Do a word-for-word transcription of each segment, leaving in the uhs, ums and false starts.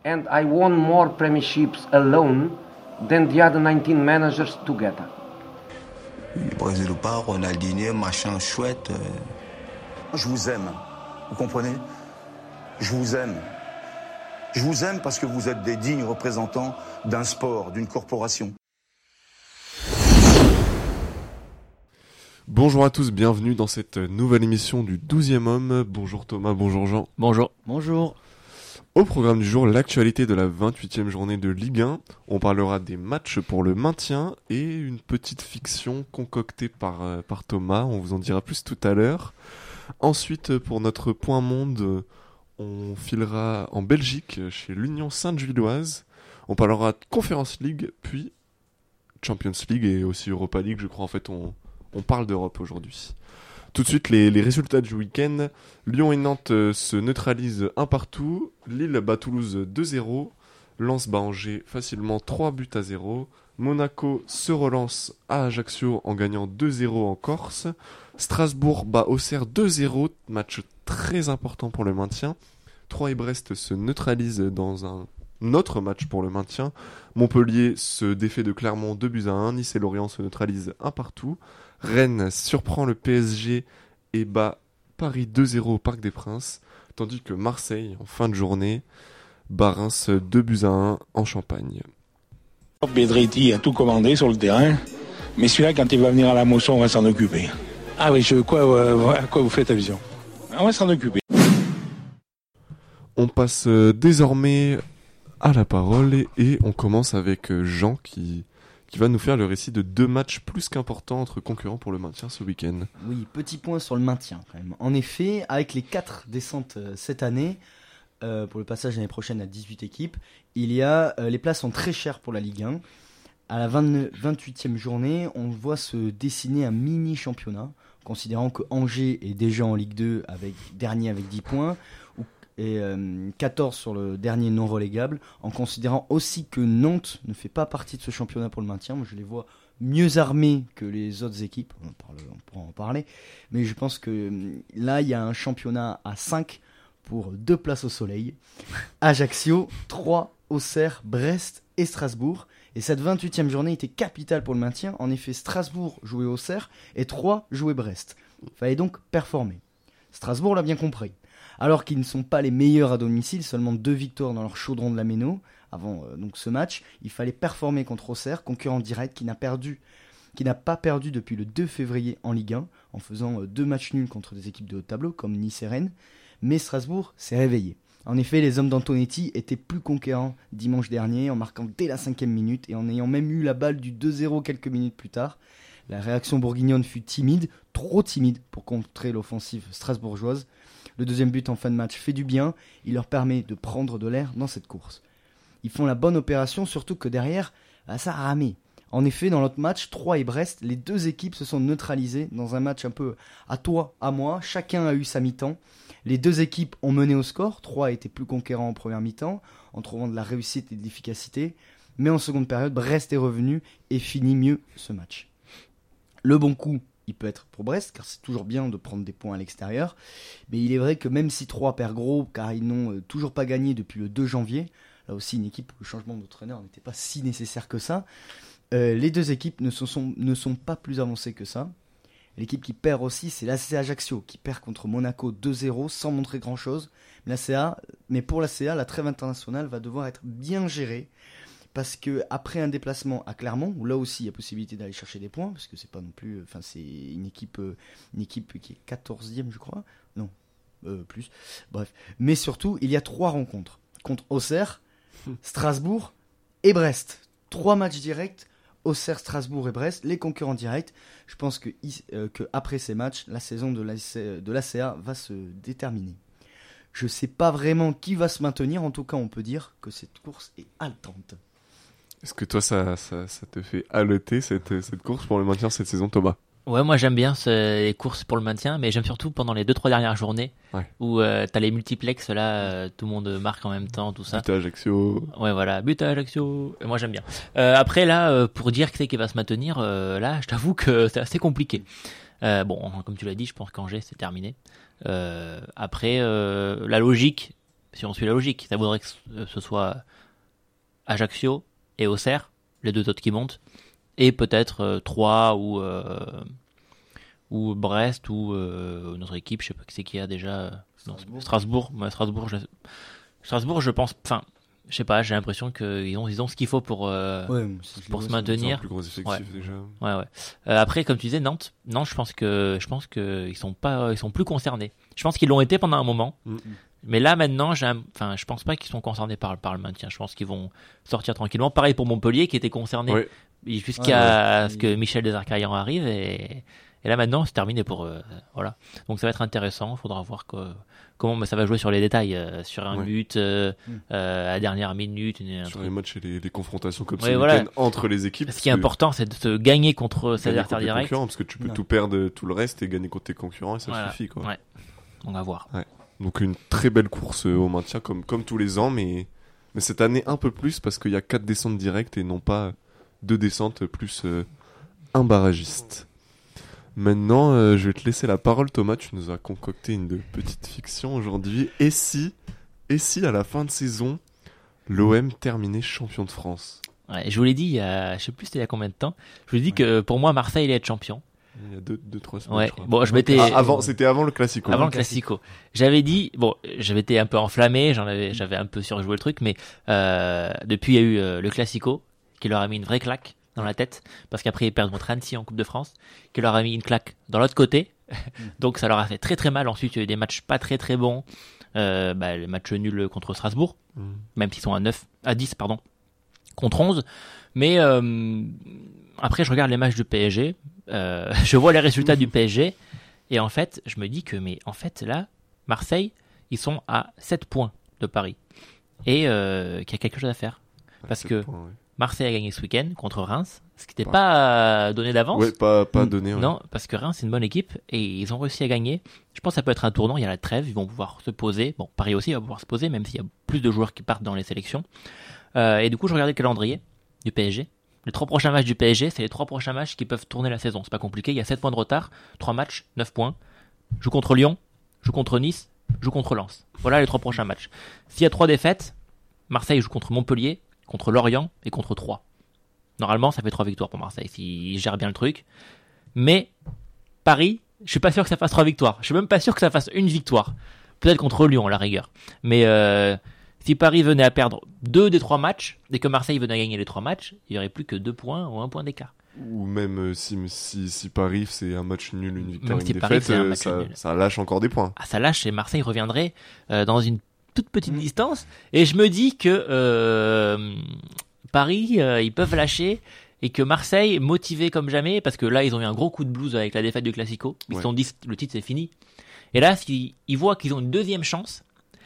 and I won more premierships alone than the other nineteen managers together. Brésil ou pas, Ronaldinho, machin chouette. Euh... Je vous aime, vous comprenez ? Je vous aime. Je vous aime parce que vous êtes des dignes représentants d'un sport, d'une corporation. Bonjour à tous, bienvenue dans cette nouvelle émission du douzième homme. Bonjour Thomas, bonjour Jean. Bonjour. Bonjour. Au programme du jour, l'actualité de la vingt-huitième journée de Ligue un. On parlera des matchs pour le maintien et une petite fiction concoctée par, euh, par Thomas. On vous en dira plus tout à l'heure. Ensuite, pour notre point monde, on filera en Belgique chez l'Union Sainte-Gilloise. On parlera de Conference League, puis Champions League et aussi Europa League. Je crois en fait on, on parle d'Europe aujourd'hui. Tout de suite, les, les résultats du week-end. Lyon et Nantes euh, se neutralisent un partout. Lille bat Toulouse deux zéro. Lens bat Angers facilement trois buts à zéro. Monaco se relance à Ajaccio en gagnant deux zéro en Corse. Strasbourg bat Auxerre deux zéro. Match très important pour le maintien. Troyes et Brest se neutralisent dans un autre match pour le maintien. Montpellier se défait de Clermont deux buts à un. Nice et Lorient se neutralisent un partout. Rennes surprend le P S G et bat Paris deux zéro au Parc des Princes, tandis que Marseille, en fin de journée, bat Reims deux buts à un en Champagne. Bedretti a tout commandé sur le terrain, mais celui-là, quand il va venir à la moisson, on va s'en occuper. Ah oui, je, quoi, euh, à quoi vous faites allusion ? On va s'en occuper. On passe euh, désormais à la parole et, et on commence avec euh, Jean qui... qui va nous faire le récit de deux matchs plus qu'importants entre concurrents pour le maintien ce week-end. Oui, petit point sur le maintien quand même. En effet, avec les quatre descentes euh, cette année, euh, pour le passage l'année prochaine à dix-huit équipes, il y a, euh, les places sont très chères pour la Ligue un. À la vingt-huitième journée, on voit se dessiner un mini-championnat, considérant que Angers est déjà en Ligue deux, avec, dernier avec dix points, et euh, quatorze sur le dernier non relégable, en considérant aussi que Nantes ne fait pas partie de ce championnat pour le maintien. Moi je les vois mieux armés que les autres équipes, on, parle, on pourra en parler, mais je pense que là il y a un championnat à cinq pour deux places au soleil. Ajaccio, Troyes, Auxerre, Brest et Strasbourg, et cette vingt-huitième journée était capitale pour le maintien. En effet, Strasbourg jouait Auxerre et Troyes jouait Brest. Il fallait donc performer. Strasbourg l'a bien compris. Alors qu'ils ne sont pas les meilleurs à domicile, seulement deux victoires dans leur chaudron de la Méno avant euh, donc ce match, il fallait performer contre Auxerre, concurrent direct qui n'a perdu, qui n'a pas perdu depuis le deux février en Ligue un, en faisant euh, deux matchs nuls contre des équipes de haut tableau comme Nice et Rennes. Mais Strasbourg s'est réveillé. En effet, les hommes d'Antonetti étaient plus conquérants dimanche dernier, en marquant dès la cinquième minute et en ayant même eu la balle du deux zéro quelques minutes plus tard. La réaction bourguignonne fut timide, trop timide pour contrer l'offensive strasbourgeoise. Le deuxième but en fin de match fait du bien, il leur permet de prendre de l'air dans cette course. Ils font la bonne opération, surtout que derrière, ça a ramé. En effet, dans l'autre match, Troyes et Brest, les deux équipes se sont neutralisées dans un match un peu à toi, à moi. Chacun a eu sa mi-temps. Les deux équipes ont mené au score. Troyes était plus conquérant en première mi-temps, en trouvant de la réussite et de l'efficacité. Mais en seconde période, Brest est revenu et finit mieux ce match. Le bon coup, il peut être pour Brest, car c'est toujours bien de prendre des points à l'extérieur. Mais il est vrai que même si Troyes perd gros, car ils n'ont euh, toujours pas gagné depuis le deux janvier, là aussi une équipe où le changement d'entraîneur n'était pas si nécessaire que ça, euh, les deux équipes ne sont, sont, ne sont pas plus avancées que ça. L'équipe qui perd aussi, c'est l'A C A Ajaccio, qui perd contre Monaco deux zéro sans montrer grand-chose. Mais, l'A C A, mais pour l'A C A, la trêve internationale va devoir être bien gérée. Parce que après un déplacement à Clermont, où là aussi il y a possibilité d'aller chercher des points, parce que c'est pas non plus, enfin c'est une équipe, une équipe qui est quatorzième je crois, non, euh, plus, bref. Mais surtout, il y a trois rencontres contre Auxerre, Strasbourg et Brest. Trois matchs directs, Auxerre, Strasbourg et Brest, les concurrents directs. Je pense que, euh, que après ces matchs, la saison de l'A C A va se déterminer. Je sais pas vraiment qui va se maintenir, en tout cas on peut dire que cette course est haletante. Est-ce que toi, ça, ça, ça te fait haleter cette, cette course pour le maintien cette saison, Thomas ? Ouais, moi j'aime bien ce, les courses pour le maintien, mais j'aime surtout pendant les deux trois dernières journées ouais. où euh, t'as les multiplex là, euh, tout le monde marque en même temps, tout ça. But à Ajaccio. Ouais, voilà, but à Ajaccio. Et moi j'aime bien. Euh, après là, euh, pour dire qui c'est qui va se maintenir, euh, là, je t'avoue que c'est assez compliqué. Euh, bon, comme tu l'as dit, je pense qu'Angers c'est terminé. Euh, après, euh, la logique, si on suit la logique. Ça voudrait que ce soit Ajaccio et Auxerre, les deux autres qui montent, et peut-être euh, Troyes ou, euh, ou Brest ou euh, notre équipe, je sais pas qui c'est qui a déjà. Strasbourg. Non, Strasbourg, ouais, Strasbourg, je... Strasbourg, je pense. Enfin, je sais pas, j'ai l'impression qu'ils ont, ils ont ce qu'il faut pour, euh, Ouais, pour se C'est maintenir. un plus gros effectif Ouais. déjà. Ouais, ouais. Euh, après, comme tu disais, Nantes, Nantes, je pense que, je pense que ils sont pas, ils sont plus concernés. Je pense qu'ils l'ont été pendant un moment, Mm. mais là maintenant, j'ai, un- enfin, je pense pas qu'ils sont concernés par, par le maintien. Je pense qu'ils vont sortir tranquillement. Pareil pour Montpellier, qui était concerné Ouais. jusqu'à Ouais, ouais. ce que Michel Desarcaillan arrive, et, et là maintenant, c'est terminé pour, euh, voilà. Donc ça va être intéressant. Faudra voir que, comment mais ça va jouer sur les détails, euh, sur un Ouais. but euh, Mm. euh, à la dernière minute. Une, un Sur truc. les matchs et les, les confrontations comme Ouais, ce voilà. week-end entre les équipes. Ce qui est important, c'est de se gagner contre ses adversaires directs. Parce que tu peux Ouais. tout perdre, tout le reste, et gagner contre tes concurrents, et ça Voilà. suffit, quoi. Ouais. On va voir. Donc une très belle course euh, au maintien, comme, comme tous les ans, mais, mais cette année un peu plus, parce qu'il y a quatre descentes directes et non pas deux descentes plus euh, un barragiste. Maintenant, euh, je vais te laisser la parole, Thomas. Tu nous as concocté une de petite fiction aujourd'hui. Et si, et si à la fin de saison, l'O M terminait champion de France? Ouais, je vous l'ai dit, il y a, je sais plus c'était il y a combien de temps. Je vous ai dit que pour moi, Marseille allait être champion. Il y a deux, deux trois semaines, Ouais. je crois. Bon, je m'étais Ah, avant, c'était avant le Classico. avant le Classico. J'avais dit, bon, j'avais été un peu enflammé, j'en avais, j'avais un peu surjoué le truc, mais euh, depuis il y a eu euh, le Classico qui leur a mis une vraie claque dans la tête, parce qu'après ils perdent contre Annecy en Coupe de France, qui leur a mis une claque dans l'autre côté. Donc ça leur a fait très très mal. Ensuite, il y a eu des matchs pas très très bons. Euh, bah, les matchs nuls contre Strasbourg, Mm. même s'ils sont à neuf, à dix, pardon, contre onze. Mais euh, après, je regarde les matchs du P S G, euh, je vois les résultats du P S G, et en fait, je me dis que, mais en fait, là, Marseille, ils sont à sept points de Paris, et euh, qu'il y a quelque chose à faire. Parce Sept que points, ouais. Marseille a gagné ce week-end contre Reims, ce qui n'était Ouais. pas donné d'avance. Ouais, pas, pas Mm. donné. Ouais. Non, parce que Reims, c'est une bonne équipe et ils ont réussi à gagner. Je pense que ça peut être un tournant. Il y a la trêve, ils vont pouvoir se poser. Bon, Paris aussi va pouvoir se poser, même s'il y a plus de joueurs qui partent dans les sélections. Euh, et du coup, je regardais le calendrier du P S G. Les trois prochains matchs du P S G, c'est les trois prochains matchs qui peuvent tourner la saison. C'est pas compliqué. Il y a sept points de retard, trois matchs, neuf points. Joue contre Lyon, joue contre Nice, joue contre Lens. Voilà les trois prochains matchs. S'il y a trois défaites, Marseille joue contre Montpellier, contre Lorient et contre Troyes. Normalement, ça fait trois victoires pour Marseille s'ils gèrent bien le truc. Mais Paris, je suis pas sûr que ça fasse trois victoires. Je suis même pas sûr que ça fasse une victoire. Peut-être contre Lyon à la rigueur. Mais euh, si Paris venait à perdre deux des trois matchs et que Marseille venait à gagner les trois matchs, il y aurait plus que deux points ou un point d'écart. Ou même euh, si, si, si Paris c'est un match nul, une victoire, Même une si Paris, défaite, c'est un euh, match ça, nul. ça lâche encore des points. Ah, ça lâche et Marseille reviendrait euh, dans une toute petite distance. Et je me dis que euh, Paris, euh, ils peuvent lâcher. Et que Marseille, motivé comme jamais, parce que là, ils ont eu un gros coup de blues avec la défaite du Classico. Ils se Ouais. sont dit, le titre, c'est fini. Et là, s'ils ils voient qu'ils ont une deuxième chance,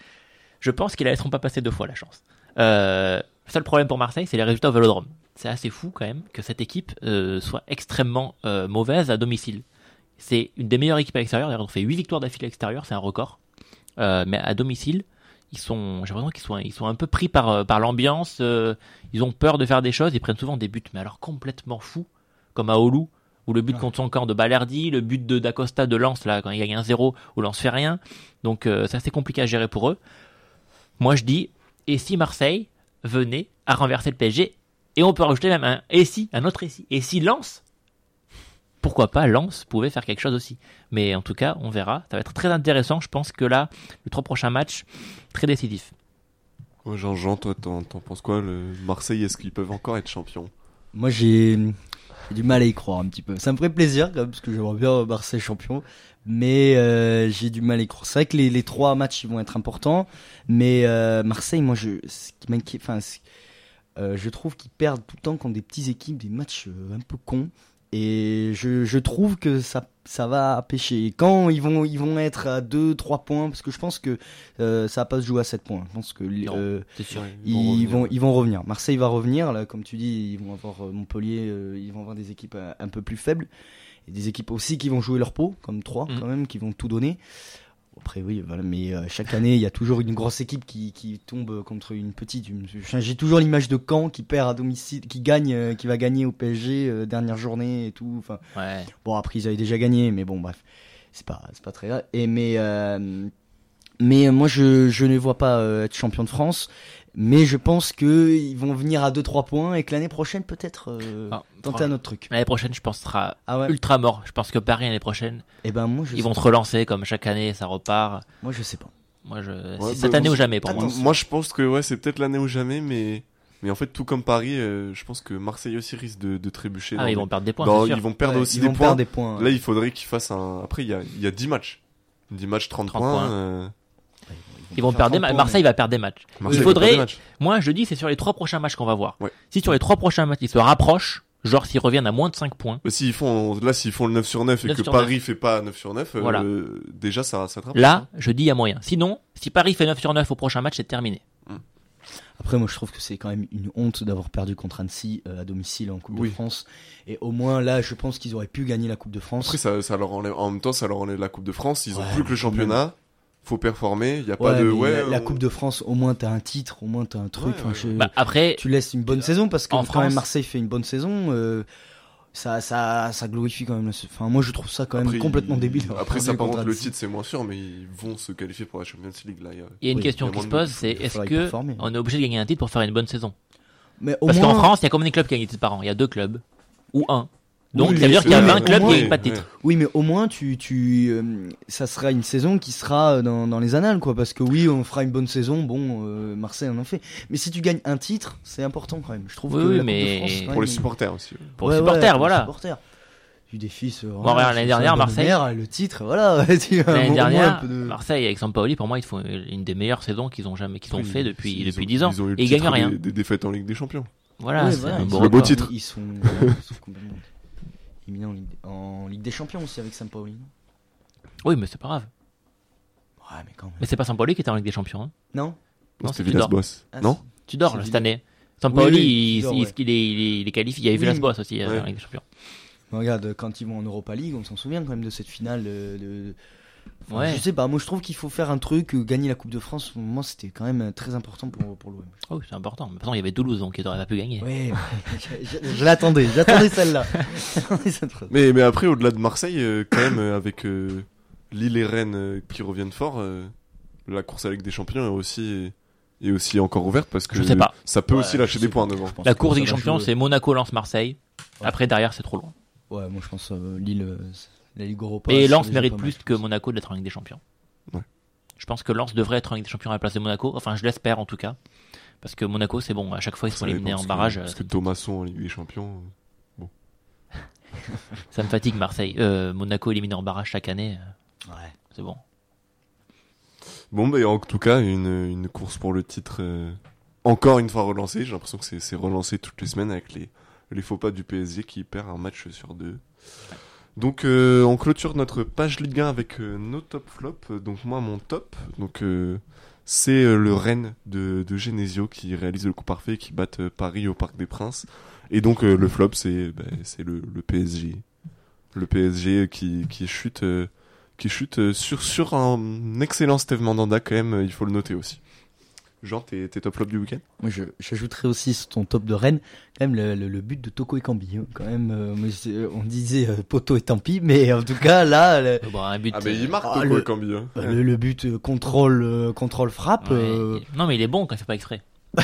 je pense qu'ils la laisseront pas passer deux fois, la chance. Euh, le seul problème pour Marseille, c'est les résultats au Vélodrome. C'est assez fou, quand même, que cette équipe euh, soit extrêmement euh, mauvaise à domicile. C'est une des meilleures équipes à l'extérieur. D'ailleurs, on fait huit victoires d'affilée à l'extérieur, c'est un record. Euh, mais à domicile, ils sont, j'ai l'impression qu'ils sont, ils sont un peu pris par, euh, par l'ambiance. Euh, ils ont peur de faire des choses. Ils prennent souvent des buts, mais alors complètement fous, comme à Oulu, ou le but Ouais. contre son camp de Balerdi, le but de d'Acosta de Lens là quand il gagne un zéro, où Lens fait rien. Donc euh, c'est assez compliqué à gérer pour eux. Moi je dis, et si Marseille venait à renverser le P S G, et on peut rajouter même un et si, un autre et si, et si Lens, pourquoi pas Lens pouvait faire quelque chose aussi. Mais en tout cas, on verra. Ça va être très intéressant. Je pense que là, les trois prochains matchs, très décisifs. Ouais, Jean-Jean, toi, t'en, t'en penses quoi, le Marseille, est-ce qu'ils peuvent encore être champions? Moi, j'ai j'ai du mal à y croire un petit peu. Ça me ferait plaisir, quand même, parce que j'aimerais bien Marseille champion. Mais euh, j'ai du mal à y croire. C'est vrai que les, les trois matchs ils vont être importants. Mais euh, Marseille, moi, je, ce qui m'inquiète, enfin, c'est- euh, je trouve qu'ils perdent tout le temps contre des petites équipes, des matchs euh, un peu cons. Et je, je trouve que ça, ça va pêcher. Et quand ils vont, ils vont être à deux trois points, parce que je pense que euh, ça va pas se jouer à sept points. Je pense que Non. euh, C'est sûr. ils vont, ils vont revenir. Marseille va revenir, là, comme tu dis, ils vont avoir euh, Montpellier, euh, ils vont avoir des équipes un, un peu plus faibles. Et des équipes aussi qui vont jouer leur peau, comme trois Mhm. quand même, qui vont tout donner. Après, oui, voilà, mais euh, chaque année, il y a toujours une grosse équipe qui, qui tombe contre une petite. Une- J'ai toujours l'image de Caen qui perd à domicile, qui gagne, euh, qui va gagner au P S G, euh, dernière journée et tout. Enfin, Ouais. bon, après, ils avaient déjà gagné, mais bon, bref, c'est pas, c'est pas très grave. Et mais, euh, Mais moi, je, je ne les vois pas euh, être champion de France. Mais je pense qu'ils vont venir à deux trois points et que l'année prochaine, peut-être, euh, Ah, tenter un autre truc. L'année prochaine, je pense, sera Ah ouais. ultra mort. Je pense que Paris, l'année prochaine, Et ben moi, je ils sais vont se pas. relancer comme chaque année, ça repart. Moi, je sais pas. Moi, je... Ouais, c'est bah, cette année moi, ou jamais pour moi. Attention. Moi, je pense que ouais, c'est peut-être l'année ou jamais, mais mais en fait, tout comme Paris, euh, je pense que Marseille aussi risque de, de trébucher. Ah, dans ils les- vont perdre des points, dans- c'est sûr. ils vont perdre Ouais, aussi ils des vont points. perdre des points. Là, il faudrait qu'ils fassent un. Après, il y a, il y a dix matchs. dix matchs, trente, trente points. points. euh, Ils vont faire perdre des trente matchs. points, Marseille mais- va perdre des matchs. Marseille Il va perdre faudrait, des matchs. moi, je dis, c'est sur les trois prochains matchs qu'on va voir. Ouais. Si sur les trois prochains matchs, ils se rapprochent, genre s'ils reviennent à moins de cinq points, Mais s'ils font, là, s'ils font le neuf sur neuf et neuf que sur Paris fait pas neuf sur neuf, euh, Voilà. déjà, ça, ça attrape. là, je dis il y a moyen. Sinon, si Paris fait neuf sur neuf au prochain match, c'est terminé. Après, moi, je trouve que c'est quand même une honte d'avoir perdu contre Annecy euh, à domicile en Coupe Oui. de France. Et au moins, là, je pense qu'ils auraient pu gagner la Coupe de France. Après, ça, ça leur enlève, en même temps, ça leur enlève la Coupe de France. Ils ont Ouais, plus que le mais quand championnat. Faut performer. Il y a Ouais, pas de, mais ouais. la, la on- Coupe de France, au moins, t'as un titre, au moins, t'as un truc. Ouais, Enfin, ouais. je- Bah, après, Tu laisses une bonne saison parce que en quand France- même Marseille fait une bonne saison. euh, ça, ça, ça glorifie quand même. la- Enfin, moi, je trouve ça quand même Après, complètement ils- débile. d'avoir Après, perdu ça, par contre contre, le Annecy. titre, c'est moins sûr, mais ils vont se qualifier pour la Champions League, là. il y a- il y a une Oui, question il y a qui se moins de pose, doute. c'est Il est-ce faudra y que performer. on est obligé de gagner un titre pour faire une bonne saison? Mais au Parce moins, qu'en France, il y a combien de clubs qui gagnent des titres par an? Il y a deux clubs. Ou un. Donc, Oui, ça veut dire mais qu'il y a c'est- vingt mais clubs au qui moins- gagnent pas de Ouais, titre. oui, mais au moins, tu, tu, euh, ça sera une saison qui sera dans, dans les annales, quoi. Parce que oui, on fera une bonne saison. Bon, euh, Marseille en en fait. Mais si tu gagnes un titre, c'est important quand même. Je trouve Oui, que oui, la Coupe mais- de France, quand Pour les même, supporters aussi. ouais. Pour les supporters, pour voilà. Les supporters. Du défi, ce- Bon, regarde, l'année dernière, Marseille- le titre, voilà. Tu- au moins L'année un dernière, peu de- Marseille avec Sampaoli, pour moi, ils font une des meilleures saisons qu'ils ont jamais, qu'ils ont Oui, fait depuis, ils depuis ont- dix ans. Ils ont eu le Et ils titre gagnent rien. Des, des défaites en Ligue des Champions. Voilà, Ouais, c'est voilà, un ils beau sont- le beau record. titre. Ils sont, ils sont complètement éliminés en Ligue, en Ligue des Champions aussi avec Sampaoli. non Oui, mais c'est pas grave. Ouais, mais quand même. Mais c'est pas Sampaoli qui était en Ligue des Champions. Hein. Non Non, Non, c'est c'était Villas Tudor. Boss. Ah, Non? Tu dors C'est là, cette Vidal. année. Sampaoli, Oui, oui, il, Tudor, il, ouais. il est, il, est, il est qualifié. Il y avait Oui, Villas mais- Boas aussi euh, Ouais. en Ligue des Champions. Mais regarde, quand ils vont en Europa League, on s'en souvient quand même de cette finale. euh, De... Enfin, Ouais. Je sais pas, moi je trouve qu'il faut faire un truc, euh, gagner la Coupe de France, pour moi c'était quand même euh, très important pour, pour l'O M. Oh, oui, c'est important. Mais de toute façon, il y avait Toulouse, donc il n'aurait pas pu gagner. Ouais, je, je- je l'attendais, j'attendais celle-là. J'attendais cette phrase. Mais, mais après, au-delà de Marseille, euh, quand même, euh, avec euh, Lille et Rennes euh, qui reviennent fort, euh, la course à la Ligue des Champions est aussi, est aussi encore ouverte parce que Je sais pas. ça peut Ouais, aussi lâcher je sais des points pas, devant. je pense La que course ça des va Champions, jouer. c'est Monaco, Lens, Marseille. Ouais. Après, derrière, c'est trop loin. Ouais, moi je pense euh, Lille, euh, la Ligue Europa. Et c'est Lens déjà mérite pas mal, plus je que pense. Monaco d'être en Ligue des Champions. Ouais. Je pense que Lens devrait être en Ligue des Champions à la place de Monaco. Enfin, je l'espère en tout cas. Parce que Monaco, c'est bon. À chaque fois, ils sont Ça dépend, éliminés en parce que- barrage. Parce euh, que Thomasson en Ligue des Champions. Ça me fatigue, Marseille. Euh, Monaco éliminé en barrage chaque année. euh, Ouais. C'est bon. Bon, bah, en tout cas, une, une course pour le titre euh, encore une fois relancée. J'ai l'impression que c'est, c'est relancé toutes les semaines avec les, les faux pas du P S G qui perd un match sur deux. Donc, euh, on clôture notre page Ligue un avec euh, nos top flops. Donc, moi, mon top, donc, euh, c'est euh, le Rennes de, de Genesio qui réalise le coup parfait et qui bat euh, Paris au Parc des Princes. Et donc, euh, le flop, c'est, bah, c'est le, le P S G. Le P S G qui, qui chute, euh, qui chute euh, sur, sur un excellent Steve Mandanda, quand même, euh, il faut le noter aussi. Jean, tes, tes top flops du week-end? Moi, je, j'ajouterais aussi sur ton top de Rennes, quand même le, le, le but de Toko Ekambi. hein. Quand même, euh, moi, c'est- on disait euh, poteau et tant pis, mais en tout cas là, le, Euh, Bon, un but. Ah, mais il marque Ah, Toko le- Ekambi, hein. le, le but euh, contrôle, euh, contrôle frappe. euh, ouais, euh, il- Non, mais il est bon quand il fait pas exprès.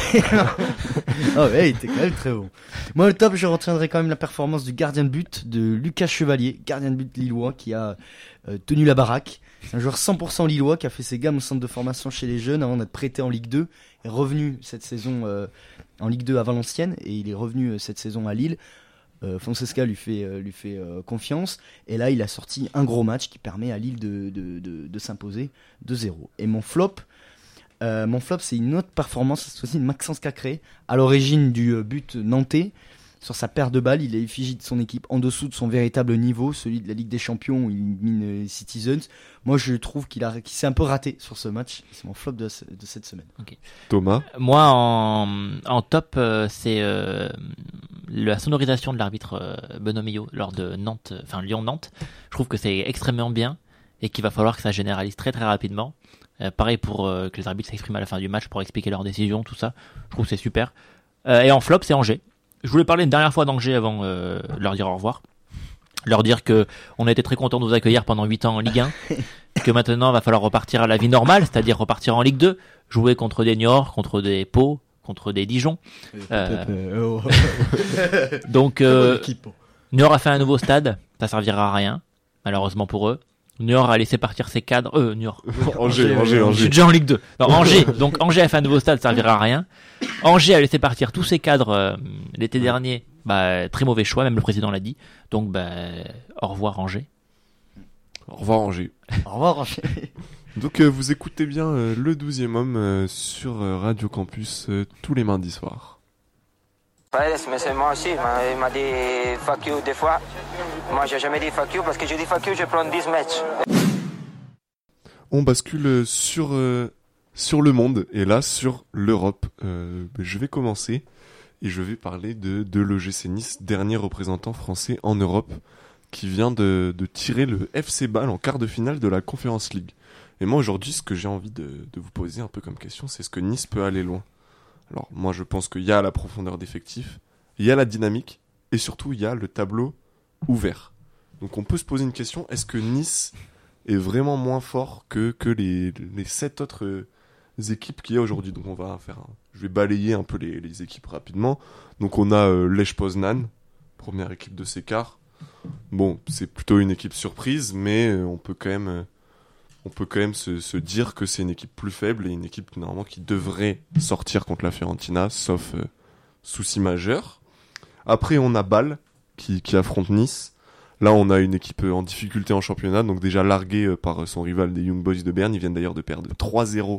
Ah ouais, il était quand même très bon. Moi, le top, je retiendrai quand même la performance du gardien de but de Lucas Chevalier, gardien de but lillois qui a euh, tenu la baraque. C'est un joueur cent pour cent lillois qui a fait ses gammes au centre de formation chez les jeunes avant d'être prêté en Ligue deux. Est revenu cette saison euh, en Ligue deux à Valenciennes et il est revenu euh, cette saison à Lille. Euh, Fonseca lui fait, euh, lui fait euh, confiance et là il a sorti un gros match qui permet à Lille de, de, de, de s'imposer deux zéro. Et mon flop, euh, mon flop c'est une autre performance, cette fois-ci de Maxence Cacré, à l'origine du euh, but nantais. Sur sa paire de balles, il est effigie de son équipe en dessous de son véritable niveau, celui de la Ligue des Champions où il mine euh, Citizens. Moi je trouve qu'il, a, qu'il s'est un peu raté sur ce match, c'est mon flop de, ce- de cette semaine. Thomas. Moi, en, en top, euh, c'est euh, la sonorisation de l'arbitre euh, Benoît Millot lors de Nantes, euh, enfin Lyon-Nantes. Je trouve que c'est extrêmement bien et qu'il va falloir que ça généralise très très rapidement. Euh, pareil pour euh, que les arbitres s'expriment à la fin du match pour expliquer leurs décisions, tout ça. Je trouve que c'est super. Euh, et en flop, c'est Angers. Je voulais parler une dernière fois d'Angers avant euh, de leur dire au revoir. leur dire que on a été très contents de vous accueillir pendant huit ans en Ligue un, que maintenant il va falloir repartir à la vie normale, c'est-à-dire repartir en Ligue deux, jouer contre des Niort, contre des Pau, contre des Dijon. Euh, donc euh, Niort a fait un nouveau stade, ça servira à rien, malheureusement pour eux. Niort a laissé partir ses cadres. Euh, Niort. Angers, Angers, Angers. Je suis déjà en Ligue deux. Non, Angers. Donc Angers a fait un nouveau stade, ça servira à rien. Angers a laissé partir tous ses cadres euh, l'été dernier. Bah, très mauvais choix, même le président l'a dit. Donc, bah, au revoir Angers. Au revoir Angers. Au revoir Angers. Donc euh, vous écoutez bien euh, le douzième homme euh, sur euh, Radio Campus euh, tous les mardis soirs. Paredes, mais c'est moi aussi, il m'a, il m'a dit fuck you des fois. Moi j'ai jamais dit fuck you parce que je dis fuck you, je prends dix matchs. On bascule sur, euh, sur le monde et là sur l'Europe. Euh, je vais commencer et je vais parler de, de l'O G C Nice, dernier représentant français en Europe, qui vient de, de tirer le F C Bâle en quart de finale de la Conference League. Et moi aujourd'hui, ce que j'ai envie de, de vous poser un peu comme question, c'est est-ce que Nice peut aller loin ? Alors moi je pense qu'il y a la profondeur d'effectifs, il y a la dynamique et surtout il y a le tableau ouvert. Donc on peut se poser une question, est-ce que Nice est vraiment moins fort que, que les, les sept autres euh, équipes qu'il y a aujourd'hui ? Donc on va faire un... Je vais balayer un peu les, les équipes rapidement. Donc on a euh, Lech Poznan, première équipe de ces quarts. Bon, c'est plutôt une équipe surprise, mais euh, on peut quand même... Euh, on peut quand même se, se dire que c'est une équipe plus faible et une équipe normalement qui devrait sortir contre la Fiorentina, sauf euh, souci majeur. Après, on a Bâle qui, qui affronte Nice. Là, on a une équipe en difficulté en championnat, donc déjà larguée euh, par son rival des Young Boys de Berne. Ils viennent d'ailleurs de perdre trois zéro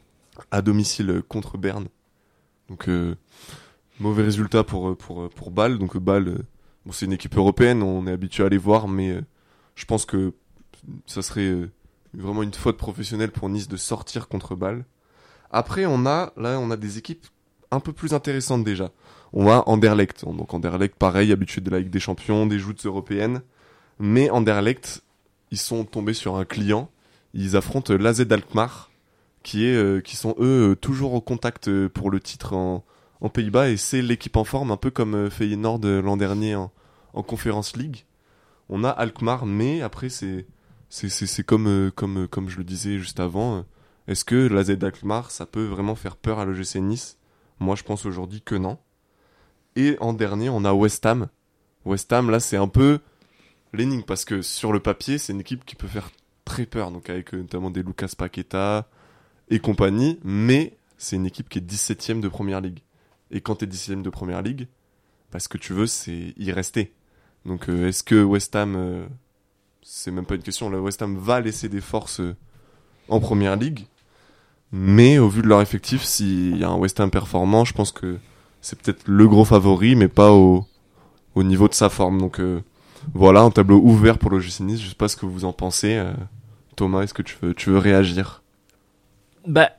à domicile contre Berne. Donc, euh, mauvais résultat pour, pour, pour Bâle. Donc, Bâle, euh, bon, c'est une équipe européenne, on est habitué à les voir, mais euh, je pense que ça serait... Euh, vraiment une faute professionnelle pour Nice de sortir contre Bâle. Après, on a là, on a des équipes un peu plus intéressantes déjà. On a Anderlecht. Donc Anderlecht, pareil, habitué de la Ligue des Champions, des joutes européennes. Mais Anderlecht, ils sont tombés sur un client. Ils affrontent l'A Z Alkmaar, qui est, euh, qui sont eux toujours au contact pour le titre en, en Pays-Bas, et c'est l'équipe en forme, un peu comme Feyenoord l'an dernier en, en Conference League. On a Alkmaar, mais après c'est C'est, c'est, c'est comme, euh, comme, comme je le disais juste avant. Euh, est-ce que l'A Z Alkmaar, ça peut vraiment faire peur à l'O G C Nice ? Moi, je pense aujourd'hui que non. Et en dernier, on a West Ham. West Ham, là, c'est un peu l'énigme, parce que sur le papier, c'est une équipe qui peut faire très peur, donc avec euh, notamment des Lucas Paqueta et compagnie, mais c'est une équipe qui est dix-septième de Première Ligue. Et quand t'es dix-septième de Première Ligue, bah, ce que tu veux, c'est y rester. Donc, euh, est-ce que West Ham... Euh, c'est même pas une question, le West Ham va laisser des forces en Première Ligue, mais au vu de leur effectif, s'il y a un West Ham performant, je pense que c'est peut-être le gros favori, mais pas au, au niveau de sa forme. Donc euh, voilà, un tableau ouvert pour l'O G C Nice. Je sais pas ce que vous en pensez. Euh, Thomas, est-ce que tu veux, tu veux réagir ? Bah,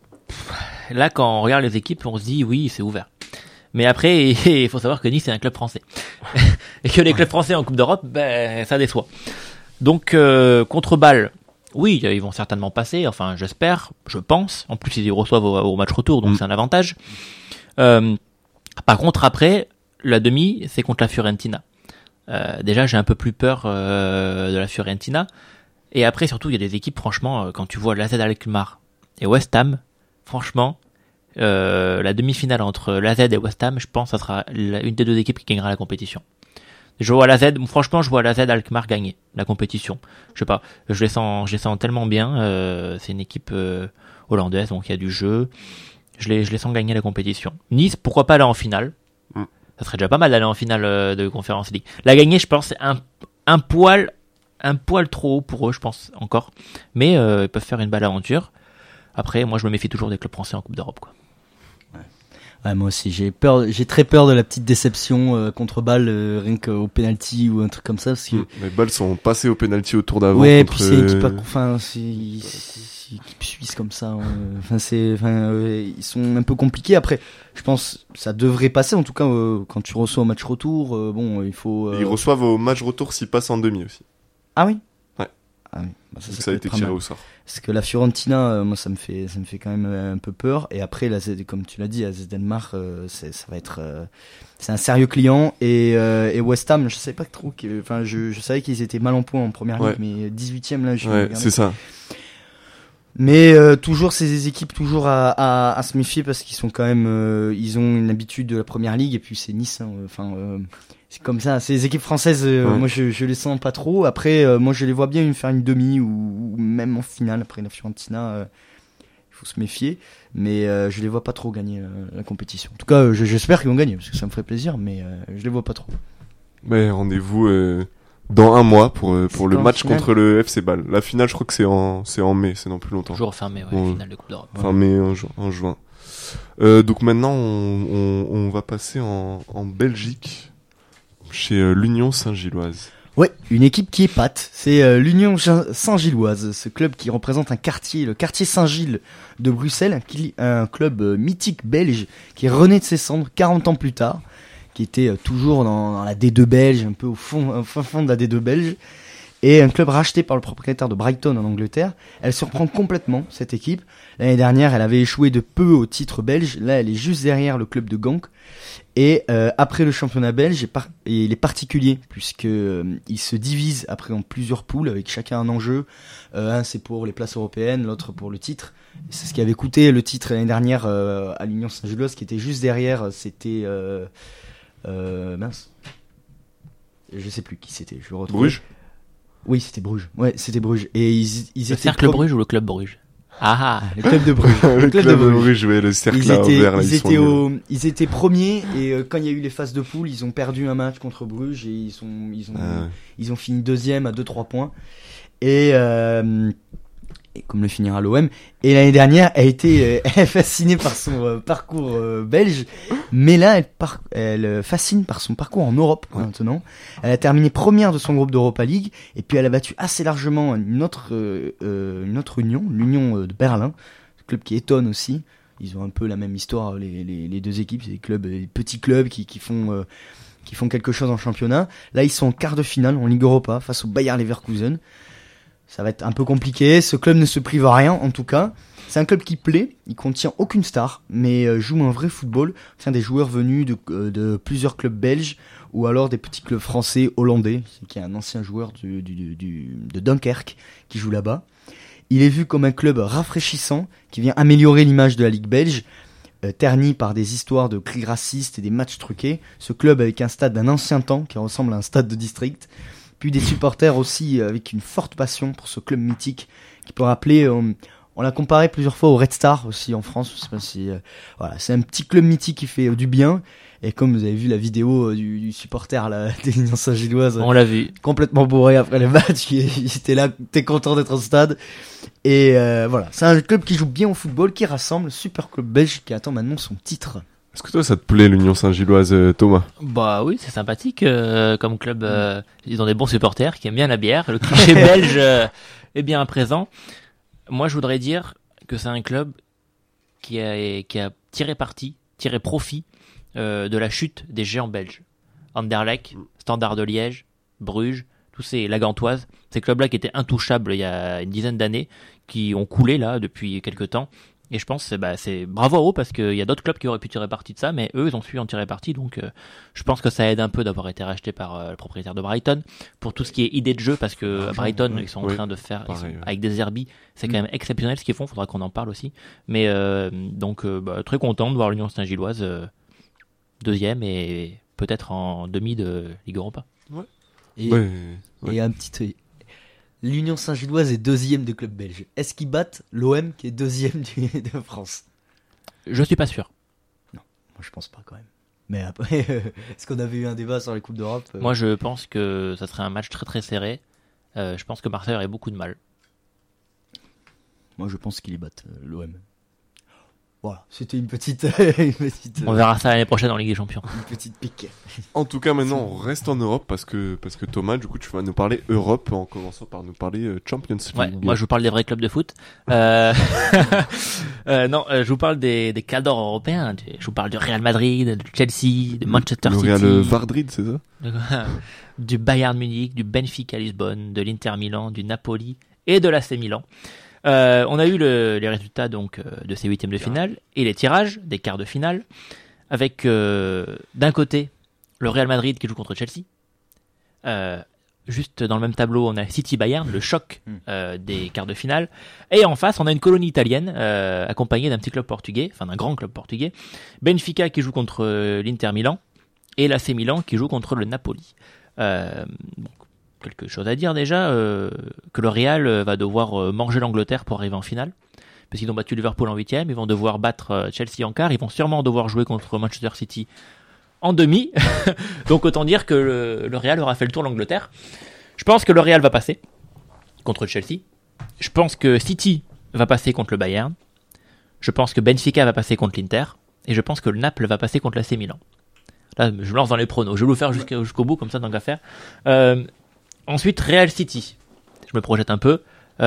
là, quand on regarde les équipes, on se dit oui, c'est ouvert. Mais après, il faut savoir que Nice est un club français. Et que les clubs français en Coupe d'Europe, ben, ça déçoit. Donc, euh, contre Bâle, oui, ils vont certainement passer. Enfin, j'espère, je pense. En plus, ils reçoivent au, au match retour, donc mmh. c'est un avantage. Euh, par contre, après, la demi, c'est contre la Fiorentina. Euh, déjà, j'ai un peu plus peur euh, de la Fiorentina. Et après, surtout, il y a des équipes, franchement, quand tu vois l'A Z Alkmaar et West Ham, franchement... Euh, la demi-finale entre l'A Z et West Ham, je pense que ça sera la, une des deux équipes qui gagnera la compétition. Je vois l'A Z, franchement, je vois l'A Z Alkmaar gagner la compétition. Je sais pas, je les sens, je les sens tellement bien. Euh, c'est une équipe euh, hollandaise, donc il y a du jeu. Je les, je les sens gagner la compétition. Nice, pourquoi pas aller en finale ? mm. Ça serait déjà pas mal d'aller en finale euh, de Conference League. La gagner, je pense, c'est un, un poil, un poil trop haut pour eux, je pense encore. Mais euh, ils peuvent faire une belle aventure. Après, moi, je me méfie toujours des clubs français en Coupe d'Europe, quoi. Ouais, moi aussi, j'ai peur, j'ai très peur de la petite déception euh, contre Bâle, euh, rien qu'au penalty ou un truc comme ça, parce que. Mmh, les Bâle sont passés au penalty au tour d'avant. Ouais, contre... puis c'est une équipe, enfin, c'est, c'est une équipe suisse comme ça. Euh, enfin, c'est, enfin, euh, ils sont un peu compliqués. Après, je pense, ça devrait passer. En tout cas, euh, quand tu reçois au match retour, euh, bon, il faut. Euh... Ils reçoivent au match retour s'ils passent en demi aussi. Ah oui. Ouais. Ah oui. Bah, ça, Donc ça ça a peut été être pas tiré mal. au sort. Parce que la Fiorentina, euh, moi, ça me fait, ça me fait quand même euh, un peu peur. Et après, la, Z- comme tu l'as dit, la Z Danemark, euh, c'est, ça va être, euh, c'est un sérieux client. Et, euh, et West Ham, je savais pas trop, que- enfin, je, je savais qu'ils étaient mal en point en première Ouais. ligue, mais dix-huitième là, je Ouais, c'est ça. Mais euh, toujours ces équipes toujours à, à, à se méfier parce qu'ils sont quand même, euh, ils ont une habitude de la première ligue et puis c'est Nice. hein, Enfin, euh, c'est comme ça. Ces équipes françaises, euh, Ouais. moi je, je les sens pas trop. Après, euh, moi je les vois bien une faire une demi ou, ou même en finale. Après la Fiorentina, euh, il faut se méfier. Mais euh, je les vois pas trop gagner euh, la compétition. En tout cas, euh, je- j'espère qu'ils vont gagner parce que ça me ferait plaisir. Mais euh, je les vois pas trop. Mais rendez-vous euh, dans un mois pour, euh, pour C'est le quand, match la finale contre le F C Bâle. La finale, je crois que c'est en, c'est en mai, c'est dans plus longtemps. Toujours fermé, ouais, Bon, finale de Coupe d'Europe. Fin mai, en, ju- en juin. Euh, donc maintenant, on, on, on va passer en, en Belgique, chez euh, l'Union Saint-Gilloise. Ouais, une équipe qui épate, c'est euh, l'Union Gin- Saint-Gilloise, ce club qui représente un quartier, le quartier Saint-Gilles de Bruxelles, un, cli- un club euh, mythique belge qui est rené de ses cendres quarante ans plus tard, qui était euh, toujours dans, dans la D deux belge, un peu au fond, au fin fond de la D deux belge, et un club racheté par le propriétaire de Brighton en Angleterre. Elle surprend complètement cette équipe. L'année dernière, elle avait échoué de peu au titre belge. Là, elle est juste derrière le club de Genk. Et euh, après le championnat belge, et par- et il est particulier puisque euh, il se divise après en plusieurs poules avec chacun un enjeu. Euh, un c'est pour les places européennes, l'autre pour le titre. Et c'est ce qui avait coûté le titre l'année dernière euh, à l'Union Saint-Gilloise, qui était juste derrière. C'était euh, euh, mince, je sais plus qui c'était. Je le retrouve. Bruges. Oui, c'était Bruges. Ouais, c'était Bruges. Et ils, ils Le étaient cercle pro- Bruges ou le club Bruges? Ah, ah. Le club de Bruges. le club de Bruges, ouais, le cercle Ils là, étaient, vert, là, ils, ils sont étaient nuls. au, ils étaient premiers et euh, quand il y a eu les phases de poule, ils ont perdu un match contre Bruges et ils, sont, ils, ont, Ah ouais. ils ont fini deuxième à deux trois points. Et, euh, et comme le finira l'O M. Et l'année dernière, elle a été euh, fascinée par son euh, parcours euh, belge, mais là, elle, par, elle euh, fascine par son parcours en Europe Ouais. maintenant. Elle a terminé première de son groupe d'Europa League et puis elle a battu assez largement une autre, euh, euh, une autre union, l'Union euh, de Berlin. Club qui étonne aussi. Ils ont un peu la même histoire, les, les, les deux équipes. C'est des clubs, des petits clubs qui, qui font, euh, qui font quelque chose en championnat. Là, ils sont en quart de finale en Ligue Europa face au Bayer Leverkusen. Ça va être un peu compliqué. Ce club ne se prive à rien, en tout cas. C'est un club qui plaît. Il contient aucune star, mais euh, joue un vrai football. C'est des joueurs venus de, euh, de plusieurs clubs belges ou alors des petits clubs français, hollandais, qui est un ancien joueur du, du, du, de Dunkerque qui joue là-bas. Il est vu comme un club rafraîchissant qui vient améliorer l'image de la Ligue belge, euh, ternie par des histoires de cris racistes et des matchs truqués. Ce club avec un stade d'un ancien temps qui ressemble à un stade de district. Puis des supporters aussi euh, avec une forte passion pour ce club mythique qui peut rappeler... Euh, on l'a comparé plusieurs fois au Red Star aussi en France. Je sais pas si, euh, voilà, c'est un petit club mythique qui fait euh, du bien. Et comme vous avez vu la vidéo euh, du, du supporter là, de l'Union Saint-Gilloise, On l'a vu. complètement bourré après le match, il, il était là, t'es content d'être au stade. Et euh, voilà, c'est un club qui joue bien au football, qui rassemble, super club belge qui attend maintenant son titre. Est-ce que toi, ça te plaît, l'Union Saint-Gilloise, euh, Thomas? Bah oui, c'est sympathique euh, comme club. Euh, ils ont des bons supporters qui aiment bien la bière. Le cliché belge euh, est bien présent. Moi, je voudrais dire que c'est un club qui a, qui a tiré parti, tiré profit euh, de la chute des géants belges. Anderlecht, Standard de Liège, Bruges, tous ces la Gantoise, ces clubs-là qui étaient intouchables il y a une dizaine d'années, qui ont coulé là depuis quelques temps. Et je pense que c'est, bah, c'est bravo à eux parce qu'il y a d'autres clubs qui auraient pu tirer parti de ça, mais eux ils ont su en tirer parti. Donc euh, je pense que ça aide un peu d'avoir été racheté par euh, le propriétaire de Brighton pour tout ce qui est idée de jeu, parce que à Brighton ouais, ils sont en oui, train de faire ils sont- pareil, ouais. avec des Zerbi, c'est quand même exceptionnel ce qu'ils font. Faudra qu'on en parle aussi. Mais euh, donc euh, bah, très content de voir l'Union Saint-Gilloise euh, deuxième et peut-être en demi de Ligue Europa. Et, Ouais, ouais. et un petit... L'Union Saint-Gilloise est deuxième de club belge. Est-ce qu'ils battent l'O M qui est deuxième du- de France? Je suis pas sûr. Moi je pense pas quand même. Mais après, euh, est-ce qu'on avait eu un débat sur les Coupes d'Europe euh, Moi je pense que ça serait un match très très serré. Euh, je pense que Marseille aurait beaucoup de mal. Moi je pense qu'ils battent euh, l'O M. Voilà, c'était une petite, une petite, On verra ça l'année prochaine en Ligue des Champions. une petite pique. En tout cas, maintenant, on reste en Europe parce que, parce que Thomas, du coup, tu vas nous parler Europe en commençant par nous parler euh, Champions League. Ouais, moi je vous parle des vrais clubs de foot. Euh... euh, non, euh, je vous parle des, des cadors européens. Je vous parle du Real Madrid, de Chelsea, de Manchester le City. Real euh, Vardrid, c'est ça? Du Bayern Munich, du Benfica Lisbonne, de l'Inter Milan, du Napoli et de l'A C Milan. Euh, on a eu le, les résultats donc euh, de ces huitièmes de finale et les tirages des quarts de finale avec euh, d'un côté le Real Madrid qui joue contre Chelsea. Euh, juste dans le même tableau, on a City Bayern, le choc euh, des quarts de finale. Et en face, on a une colonie italienne euh, accompagnée d'un petit club portugais, enfin d'un grand club portugais. Benfica qui joue contre euh, l'Inter Milan et l'A C Milan qui joue contre le Napoli. Euh, donc, quelque chose à dire déjà, euh, que le Real euh, va devoir euh, manger l'Angleterre pour arriver en finale, parce qu'ils ont battu Liverpool en huitième, ils vont devoir battre euh, Chelsea en quart, ils vont sûrement devoir jouer contre Manchester City en demi, donc autant dire que le, le Real aura fait le tour de l'Angleterre. Je pense que le Real va passer contre Chelsea, je pense que City va passer contre le Bayern, je pense que Benfica va passer contre l'Inter, et je pense que le Naples va passer contre l'A C Milan. Là, je me lance dans les pronos, je vais vous le faire jusqu'au, jusqu'au bout, comme ça, tant qu'à faire. Euh, Ensuite, Real City. Je me projette un peu.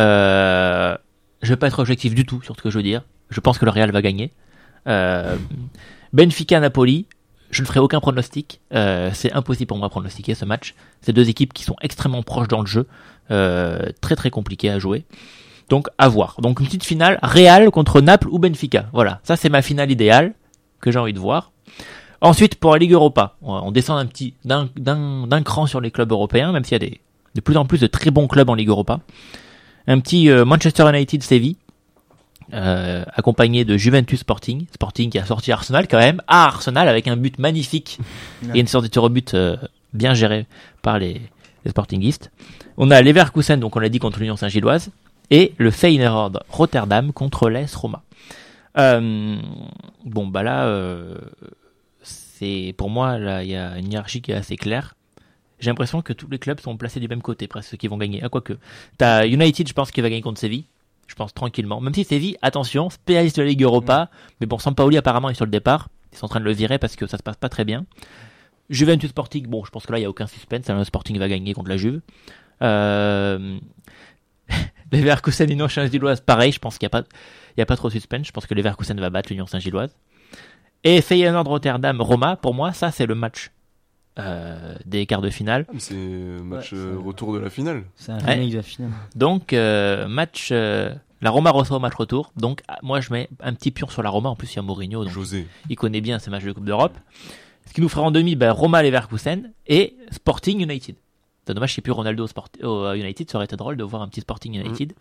Euh, je vais pas être objectif du tout sur ce que je veux dire. Je pense que le Real va gagner. Euh, Benfica Napoli. Je ne ferai aucun pronostic. Euh, c'est impossible pour moi de pronostiquer ce match. C'est deux équipes qui sont extrêmement proches dans le jeu. Euh, très très compliqué à jouer. Donc à voir. Donc une petite finale. Real contre Naples ou Benfica. Voilà. Ça c'est ma finale idéale que j'ai envie de voir. Ensuite, pour la Ligue Europa, on descend un petit, d'un, d'un, d'un cran sur les clubs européens, même s'il y a des, de plus en plus de très bons clubs en Ligue Europa. Un petit euh, Manchester United Séville, euh, accompagné de Juventus Sporting, Sporting qui a sorti Arsenal quand même, à Arsenal avec un but magnifique et une sorte de tir au but euh, bien géré par les, les Sportingistes. On a Leverkusen, donc on l'a dit, contre l'Union Saint-Gilloise, et le Feyenoord Rotterdam contre l'A S Roma. Euh, bon bah là, euh, c'est pour moi là il y a une hiérarchie qui est assez claire. J'ai l'impression que tous les clubs sont placés du même côté, presque ceux qui vont gagner. Ah, quoique. T'as United, je pense, qui va gagner contre Séville. Je pense tranquillement. Même si Séville, attention, spécialiste de la Ligue Europa. Mmh. Mais bon, Sampaoli, apparemment, est sur le départ. Ils sont en train de le virer parce que ça se passe pas très bien. Juventus Sporting, bon, je pense que là, il n'y a aucun suspense. Le Sporting va gagner contre la Juve. Euh... Leverkusen, Union Saint-Gilloise, pareil. Je pense qu'il n'y a pas, il y a pas trop de suspense. Je pense que Leverkusen va battre l'Union Saint-Gilloise. Et Feyenoord Rotterdam, Roma, pour moi, ça, c'est le match. Euh, des quarts de finale. C'est un match Ouais, euh, c'est- retour de la finale. C'est un Ouais. remake de la finale. Donc euh, match, euh, la Roma reçoit au match retour. Donc ah, moi je mets un petit pion sur la Roma. En plus il y a Mourinho, donc José. il connaît bien ces matchs de Coupe d'Europe. Ce qui nous fera en demi, ben, Roma Leverkusen et Sporting United. C'est dommage qu'il n'y ait plus Ronaldo au, Sport- au United. Ça aurait été drôle de voir un petit Sporting United.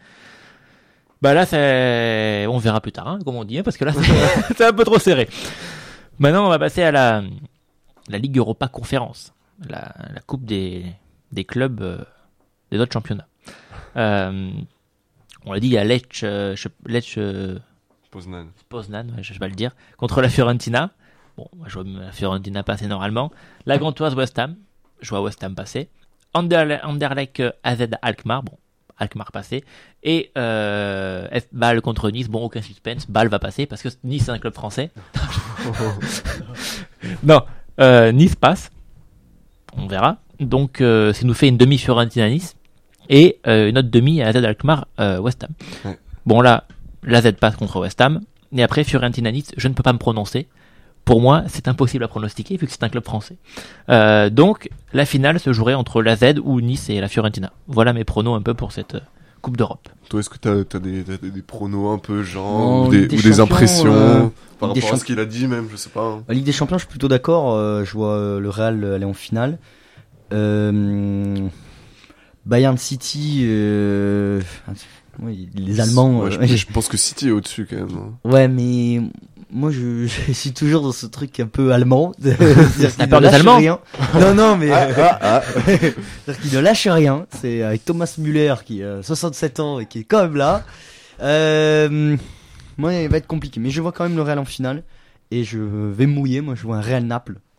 Bah là c'est, on verra plus tard, hein, comme on dit, hein, parce que là c'est... c'est un peu trop serré. Maintenant on va passer à la la Ligue Europa Conférence, la, la coupe des, des clubs euh, des autres championnats. Euh, on l'a dit, il y a Lech, euh, Lech euh, Poznan. Poznan, ouais, je, je vais le dire, contre la Fiorentina. Bon, moi, je vois la Fiorentina passer normalement. La Gantoise West Ham, je vois West Ham passer. Anderle- Anderlecht euh, A Z Alkmaar, bon, Alkmaar passé. Et euh, F Bâle contre Nice, bon, aucun suspense, Bâle va passer parce que Nice c'est un club français. Non, euh, Nice passe, on verra. Donc, euh, ça nous fait une demi Fiorentina-Nice et euh, une autre demi à A Z Alkmaar euh, West Ham. Ouais. Bon là, l'A Z passe contre West Ham. Et après Fiorentina-Nice, je ne peux pas me prononcer. Pour moi, c'est impossible à pronostiquer vu que c'est un club français. Euh, donc, la finale se jouerait entre l'A Z ou Nice et la Fiorentina. Voilà mes pronos un peu pour cette euh, Coupe d'Europe. Toi, est-ce que t'as, t'as, des, t'as des, des pronos un peu genre, Non, ou des, Ligue des ou des Champions, impressions euh, par Ligue des rapport à Champ- ce qu'il a dit même, je sais pas. hein. La Ligue des Champions, je suis plutôt d'accord. euh, je vois euh, le Real aller en finale. Euh, Bayern City, euh, oui, les Allemands. Ouais, euh, je, je pense que City est au-dessus quand même. hein. Ouais, mais moi je, je suis toujours dans ce truc un peu allemand. C'est-à-dire T'as qu'il peur ne des lâche Allemands rien. Non, non, mais c'est-à-dire qu'il ne lâche rien. C'est avec Thomas Müller qui a soixante-sept ans et qui est quand même là. Euh, moi, il va être compliqué, mais je vois quand même le Real en finale et je vais mouiller. Moi, je vois un Real Naples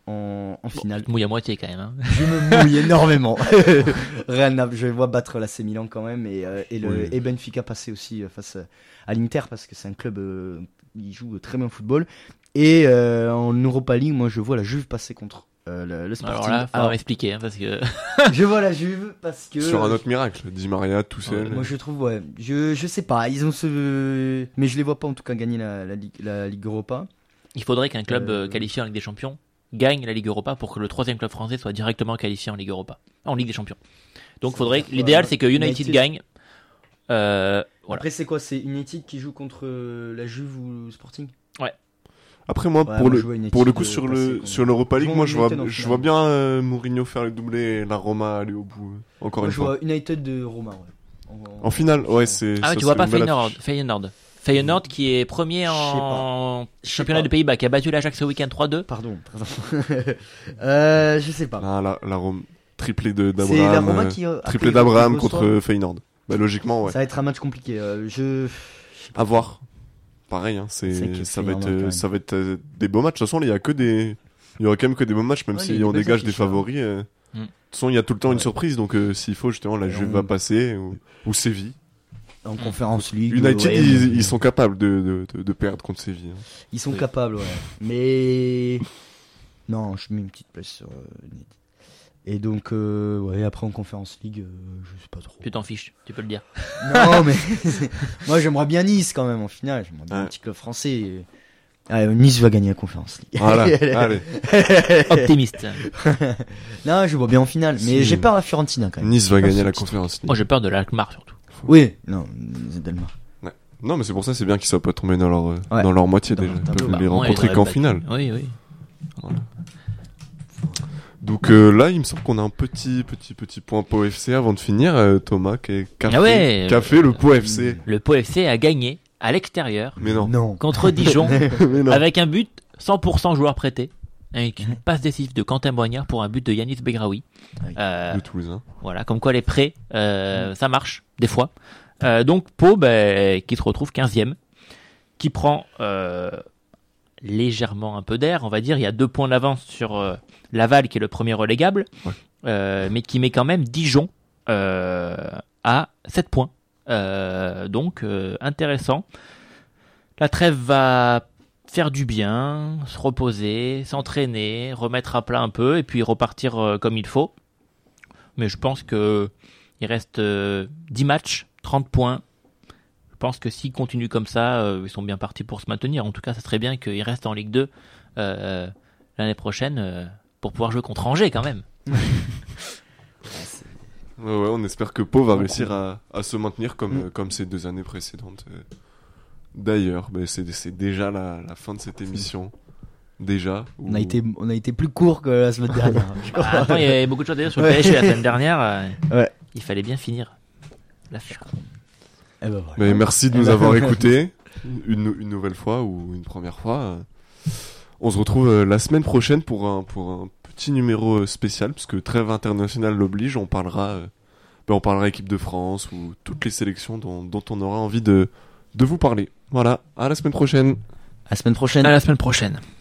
en, en finale. Tu te mouilles à moitié quand même. Hein. Je me mouille énormément. Real Naples, je vois battre l'A C Milan quand même et, euh, et, le, Oui. et Benfica passer aussi euh, face à l'Inter parce que c'est un club euh, qui joue très bien au football. Et euh, en Europa League, moi je vois la Juve passer contre euh, le, le Sporting. Alors là, faut Alors, m'expliquer hein, parce que je vois la Juve parce que Sur un autre miracle, Di Maria tout seul. Ouais, moi je trouve ouais, je je sais pas, ils ont ce mais je les vois pas en tout cas gagner la la Ligue, la Ligue Europa. il faudrait qu'un club Euh, euh, qualifié en Ligue des Champions gagne la Ligue Europa pour que le troisième club français soit directement qualifié en Ligue Europa, en Ligue des Champions. Donc Ça faudrait veut dire l'idéal quoi, c'est que United, United gagne. Euh, voilà. Après c'est quoi, c'est United qui joue contre euh, la Juve ou le Sporting? Après moi, Ouais, pour, moi, le, je vois United pour le coup de sur passer le contre- sur l'Europa League, Je moi vois je vois United en je finale. vois bien euh, Mourinho faire le doublé et la Roma aller au bout euh, encore Moi, une je fois. vois United de Roma ouais. En, En finale, ouais, c'est Ah ça ouais, tu vois serait pas une belle Feyenoord, affiche. Feyenoord. Feyenoord qui est premier Je sais en Je sais championnat pas. des Pays-Bas, qui a battu l'Ajax ce week-end trois deux. Pardon, pardon. euh, je sais pas. Ah, la la Rome triplé de C'est la d'Abraham. Roma euh, qui euh, Triplé après, d'Abraham ils contre reçoivent. Feyenoord. Bah logiquement ouais. Ça va être un match compliqué. euh, je À voir. Pareil, hein, c'est, C'est que ça va être, Feyenoord, quand euh, même. ça va être euh, des beaux matchs. De toute façon, il y a que des, il y aura quand même que des beaux matchs, même Ouais, si il y a on des belles dégage des affiches, là. favoris. euh, Mm. De toute façon, il y a tout le temps une Ouais. surprise, donc euh, s'il faut justement, la Et Juve on- va passer ou, ou Séville. en Conférence League. United, ouais, ils, mais- ils sont capables de, de, de, de perdre contre Séville. hein. Ils sont Oui. capables, ouais. Mais non, je mets une petite place sur euh, United. Et donc, euh, ouais, après en Conférence League, euh, je sais pas trop. Tu t'en fiches, tu peux le dire. Non, mais moi j'aimerais bien Nice quand même en finale. J'aimerais bien Ouais. un petit club français. Et... Ah, nice va gagner la Conférence League. Voilà, allez. Optimiste. Non, je vois bien en finale. Mais Si. j'ai peur à la Fiorentina quand même. Nice va J'ai peur gagner de la ce conférence League. Moi j'ai peur de l'Alkmaar surtout. Oui, non, Zelma. Non, mais c'est pour ça, c'est bien qu'ils soient pas tombés dans leur, euh, Ouais. dans leur moitié Dans déjà. leur Ils tableau. peuvent Bah, les moi, rencontrer ils qu'en auraient finale. battu. Oui, oui. Donc euh, là, il me semble qu'on a un petit, petit, petit point Pau F C avant de finir. Euh, Thomas, qui a, qui a Ah fait, ouais, qui a fait le Pau F C. Le Pau F C a gagné à l'extérieur Mais non. Non. contre Dijon Mais non. avec un but cent pour cent joueur prêté, avec une passe décisive de Quentin Boignard pour un but de Yanis Begraoui. Euh, De Toulousain. Voilà, comme quoi les prêts, euh, ça marche, des fois. Euh, donc Pau, ben, qui se retrouve quinzième, qui prend euh, légèrement un peu d'air, on va dire. Il y a deux points d'avance sur euh, Laval, qui est le premier relégable, Ouais. euh, mais qui met quand même Dijon euh, à sept points. Euh, donc, euh, intéressant. La trêve va faire du bien, se reposer, s'entraîner, remettre à plat un peu, et puis repartir euh, comme il faut. Mais je pense que il reste euh, dix matchs, trente points. Je pense que s'ils continuent comme ça, euh, ils sont bien partis pour se maintenir. En tout cas, ça serait bien qu'ils restent en Ligue deux euh, l'année prochaine euh, pour pouvoir jouer contre Angers quand même. Ouais, ouais, on espère que Pau va réussir à, à se maintenir comme, euh, comme ces deux années précédentes. euh. D'ailleurs, bah, c'est, c'est déjà la, la fin de cette émission. Déjà. On a été, on a été plus court que la semaine dernière. je crois. Ah, attends, il y avait beaucoup de choses à dire sur le P S G la semaine dernière. euh, Ouais. Il fallait bien finir l'affaire. Eh ben voilà. Mais merci de Eh nous ben- avoir écoutés une, une nouvelle fois ou une première fois. On se retrouve euh, la semaine prochaine pour un, pour un petit numéro euh, spécial, parce que trêve internationale l'oblige. On parlera, euh, ben, on parlera équipe de France ou toutes les sélections dont, dont on aura envie de, de vous parler. Voilà, à la semaine prochaine. À la semaine prochaine. À la semaine prochaine.